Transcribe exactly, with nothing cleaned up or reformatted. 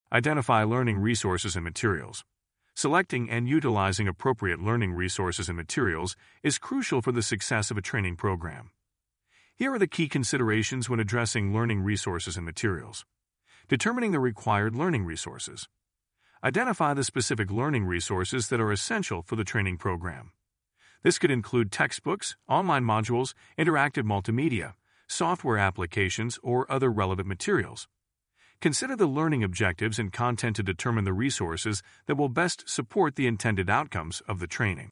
Identify learning resources and materials. Selecting and utilizing appropriate learning resources and materials is crucial for the success of a training program. Here are the key considerations when addressing learning resources and materials. Determining the required learning resources. Identify the specific learning resources that are essential for the training program. This could include textbooks, online modules, interactive multimedia, software applications, or other relevant materials. Consider the learning objectives and content to determine the resources that will best support the intended outcomes of the training.